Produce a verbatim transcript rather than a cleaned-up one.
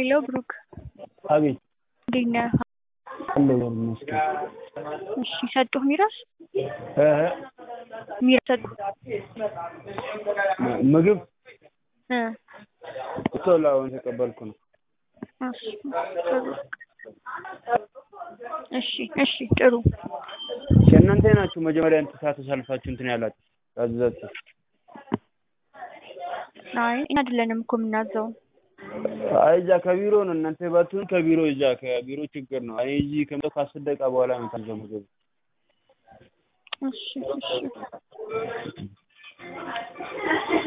Hello, Brooke. አቤት እንዴት ነህ? አለሁ ይመስገን። እሺ ሰጡህ ሚራስ? እ ሚራስ ሰጡህ? ምግብ እ ቶላውን ተቀበልኩ ነው። እሺ ጥሩ። እሺ እሺ ጥሩ። ከእናንተ ናችሁ መጀመሪያ እንትን ሳትሰልፋችሁ እንትን ያላችሁ ያዘዛችሁ? አይ እኛ አይደለንም እኮ የምናዘው። አይ እዛ ከቢሮ ነው እናንተ ባትሆን ከቢሮ እዛ ከቢሮ ችግር ነው። እኔ እዚህ ከመጣሁ ከአስር ደቂቃ በኋላ ነው የምታዘው ምግብ። እሺ እሺ